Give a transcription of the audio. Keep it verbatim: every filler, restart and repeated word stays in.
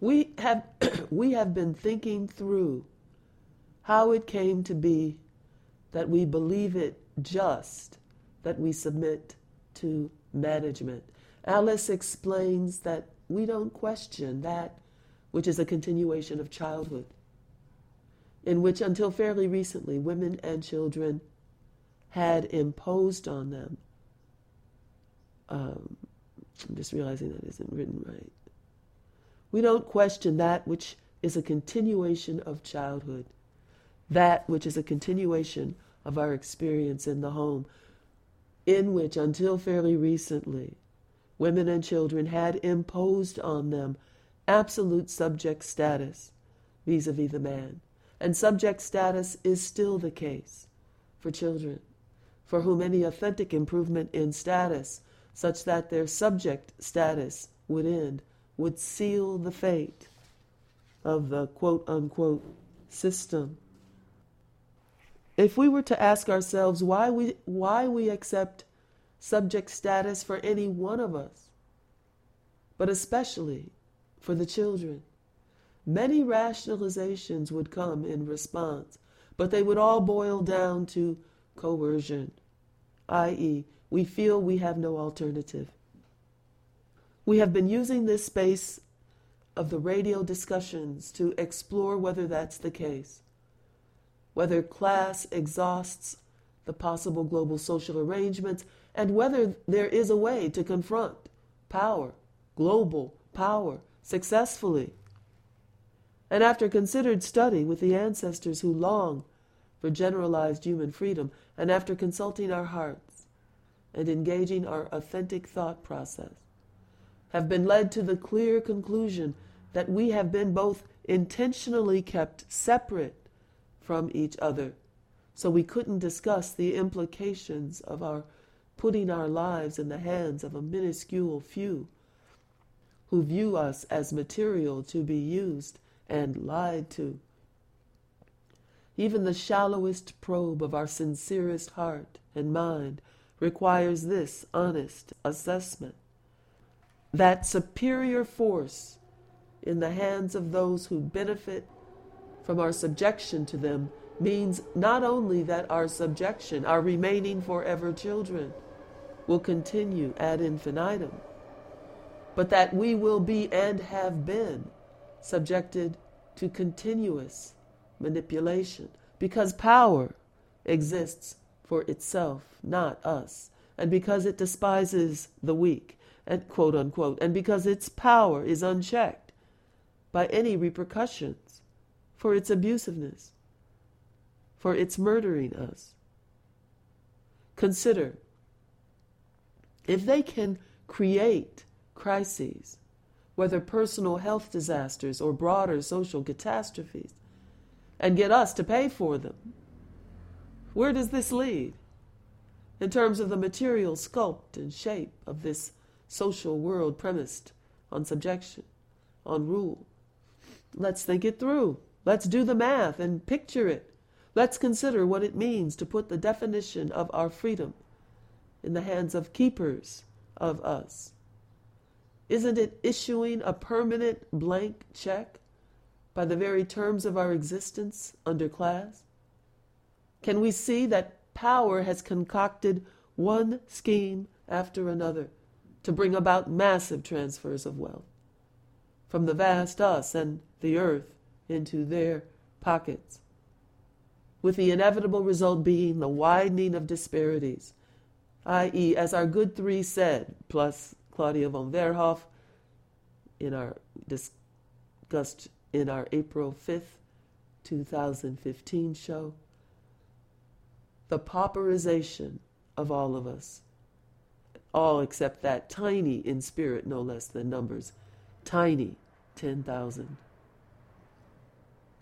We have, we have been thinking through how it came to be that we believe it just that we submit to management. Alice explains that we don't question that which is a continuation of childhood, in which until fairly recently women and children had imposed on them. Um, I'm just realizing that isn't written right. We don't question that which is a continuation of childhood, that which is a continuation of our experience in the home, in which until fairly recently women and children had imposed on them absolute subject status vis-a-vis the man. And subject status is still the case for children, for whom any authentic improvement in status, such that their subject status would end, would seal the fate of the quote-unquote system. If we were to ask ourselves why we why we accept subject status for any one of us, but especially for the children, many rationalizations would come in response, but they would all boil down to coercion, that is, we feel we have no alternative. We have been using this space of the radio discussions to explore whether that's the case, whether class exhausts the possible global social arrangements, and whether there is a way to confront power, global power, successfully. And after considered study with the ancestors who long for generalized human freedom, and after consulting our hearts and engaging our authentic thought process, have been led to the clear conclusion that we have been both intentionally kept separate from each other, so we couldn't discuss the implications of our putting our lives in the hands of a minuscule few who view us as material to be used and lied to. Even the shallowest probe of our sincerest heart and mind requires this honest assessment: that superior force in the hands of those who benefit from our subjection to them means not only that our subjection, our remaining forever children, will continue ad infinitum, but that we will be and have been subjected to continuous manipulation, because power exists for itself, not us, and because it despises the weak, and quote unquote, and because its power is unchecked by any repercussions for its abusiveness, for its murdering us. Consider, if they can create crises, whether personal health disasters or broader social catastrophes, and get us to pay for them, where does this lead in terms of the material sculpt and shape of this social world premised on subjection, on rule? Let's think it through. Let's do the math and picture it. Let's consider what it means to put the definition of our freedom in the hands of keepers of us. Isn't it issuing a permanent blank check by the very terms of our existence under class? Can we see that power has concocted one scheme after another to bring about massive transfers of wealth from the vast us and the earth into their pockets, with the inevitable result being the widening of disparities, that is, as our good three said, plus Claudia von Verhoef, in our discussed in our April fifth, two thousand fifteen show, the pauperization of all of us, all except that tiny, in spirit no less than numbers, tiny ten thousand